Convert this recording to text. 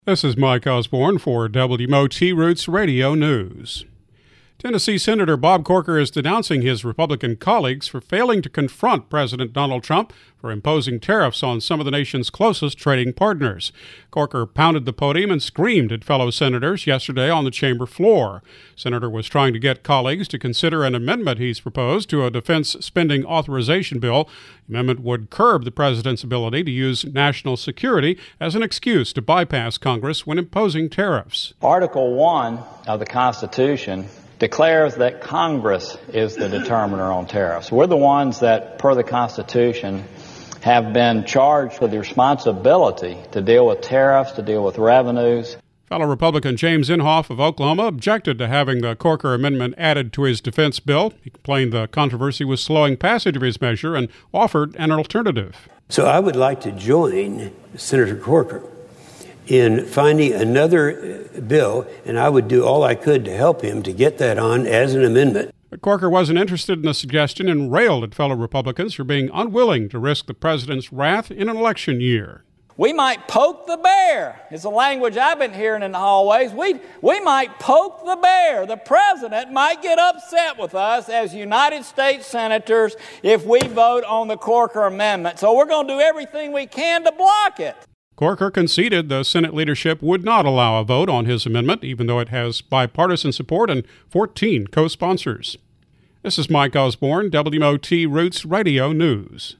This is Mike Osborne for WMOT Roots Radio News. Tennessee Senator Bob Corker is denouncing his Republican colleagues for failing to confront President Donald Trump for imposing tariffs on some of the nation's closest trading partners. Corker pounded the podium and screamed at fellow senators yesterday on the chamber floor. Senator was trying to get colleagues to consider an amendment he's proposed to a defense spending authorization bill. The amendment would curb the president's ability to use national security as an excuse to bypass Congress when imposing tariffs. Article 1 of the Constitution declares that Congress is the determiner on tariffs. We're the ones that, per the Constitution, have been charged with the responsibility to deal with tariffs, to deal with revenues. Fellow Republican James Inhofe of Oklahoma objected to having the Corker amendment added to his defense bill. He complained the controversy was slowing passage of his measure and offered an alternative. So I would like to join Senator Corker in finding another bill, and I would do all I could to help him to get that on as an amendment. But Corker wasn't interested in the suggestion and railed at fellow Republicans for being unwilling to risk the president's wrath in an election year. We might poke the bear, is the language I've been hearing in the hallways. We might poke the bear. The president might get upset with us as United States senators if we vote on the Corker amendment. So we're going to do everything we can to block it. Corker conceded the Senate leadership would not allow a vote on his amendment, even though it has bipartisan support and 14 co-sponsors. This is Mike Osborne, WMOT Roots Radio News.